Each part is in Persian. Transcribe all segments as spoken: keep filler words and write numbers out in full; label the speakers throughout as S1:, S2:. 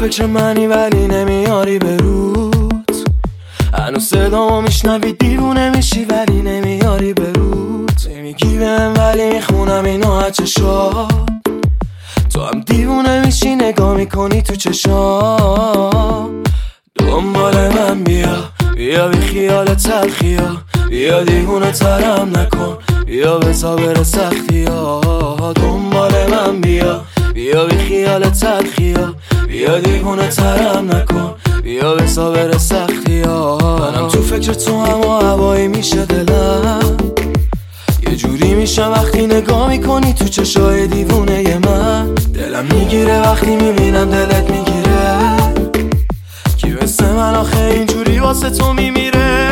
S1: فکر منی ولی نمیاری به روت، هنوز صدامو میشنوی دیوونه میشی ولی نمیاری به روت. نمیگی بهم ولی میخونم اینو از چشات، تو هم دیوونه میشی نگاه میکنی تو چشام. دنبال من بیا بیا بی خیال تلخیا، بیا دیوونه ترم نکن، بیا بزا بره سختی ها. دنبال من بیا بیا بی خیال تلخیا، بیا دیوونه ترم نکن، بیا بزا بره سختی ها. منم تو فکر تو هم و هوایی میشه دلم، یه جوری میشه وقتی نگاه میکنی تو چشای دیوونه من. دلم میگیره وقتی میبینم دلت میگیره، کی مثل من آخه اینجوری واسه تو میمیره.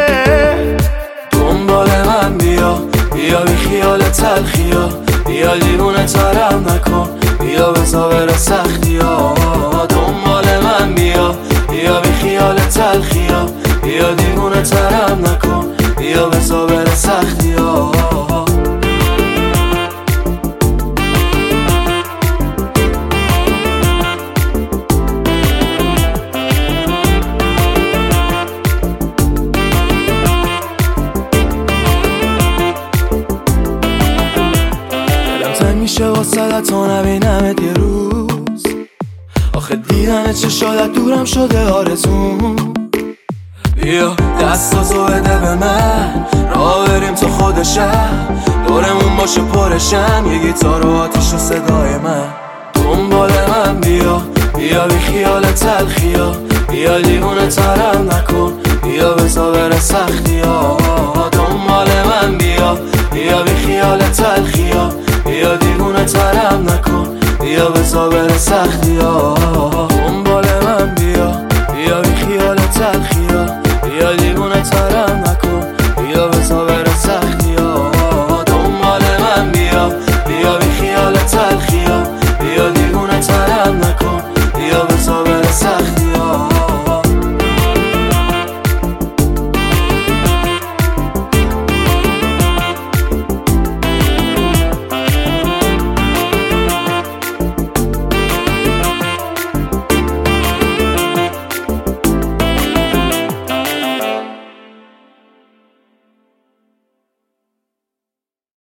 S1: دنبال من بیا بیا بی خیال تلخیا، بیا دیوونه ترم نکن، بیا بزا بره سختی ها. دنبال من بیا بیا بی خیال تلخیا، بیا دیوونه ترم نکن، بیا بزا بره سختی ها. میشه واسه تا نبینمت یه روز، آخه دیدن چشادت دورم شده آرزون. بیا دستاتو بده به من، راه بریم تو خود شهر، دورمون باشه پرشم یه گیتار و آتیش و صدای من. دنبال من بیا بیا بی خیال تلخیا، بیا دیوونه ترم نکن، بیا بزا بره سختی ها. دنبال من بیا بیا بی خیال تلخیا، بیا دیوونه ترم نکن، بیا بزا بره سختی ها.